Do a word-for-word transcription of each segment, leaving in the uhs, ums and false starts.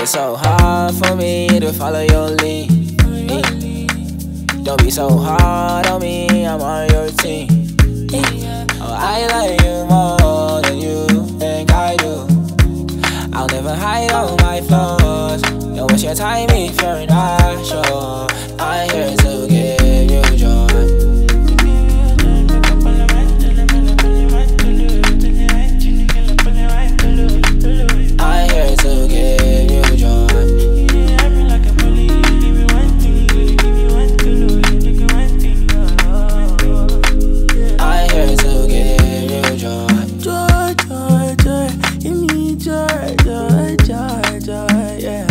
It's so hard for me to follow your lead. Don't be so hard on me, I'm on your team. Oh, I like you more than you think I do. I'll never hide all my flaws. Don't waste your time if you're not sure. I'm here to give you joy. I'm here to give you joy. I'm here to give you joy. Joy, joy, joy. Give me joy, joy, joy, joy, yeah.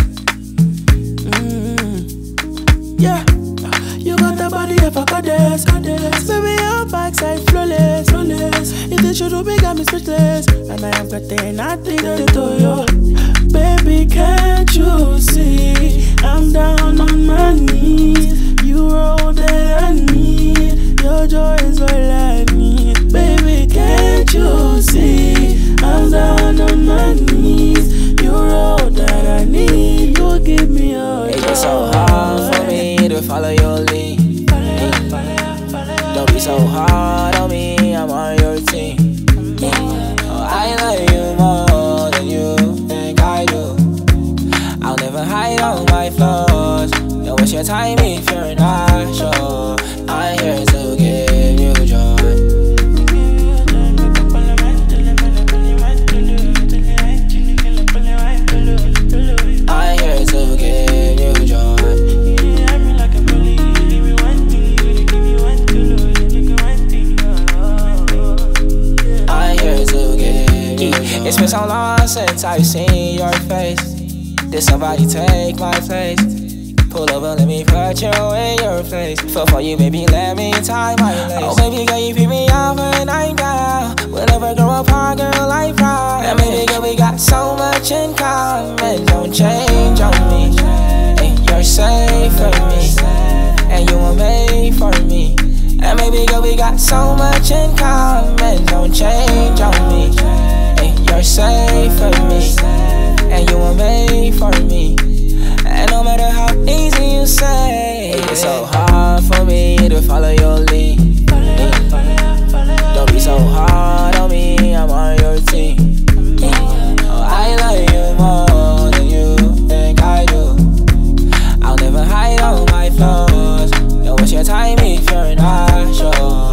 Mm. Yeah. You got the body of a goddess, goddess. Baby, your backside flawless, flawless. If they should do big, I'm speechless. And I am getting nothing to do you. Baby, can't you see? I'm down on my knees. You all that I need. Your joy is all I need. Baby, can't you see? I'm down on my knees. You're all that I need. You give me all It's joy. been so hard for me to follow your lead. Don't be so hard on me, I'm on your team. Oh, I like you more than you think I do. I'll never hide all my flaws. Don't waste your time if you're not sure. I'm here to give you joy. I'm here to give you joy. I'm here to give you joy. It's been so long since I've seen your face. Did somebody take my place? Pull over, let me put you in your place. Feel for you, baby, let me tie my lace. Oh, baby girl, you pick me up when I'm down. We'll never grow apart, girl, I proud. And baby girl, we got so much in common. Don't change on me. And you're safe for me. And you were made for me. And baby girl, we got so much in common. Don't change on me. And you're safe for me. And you were made for me. And no matter how easy you say, it's so hard for me to follow your lead. Don't be so hard on me, I'm on your team. Oh, I like you more than you think I do. I'll never hide all my flaws. Don't waste your time if you're not sure.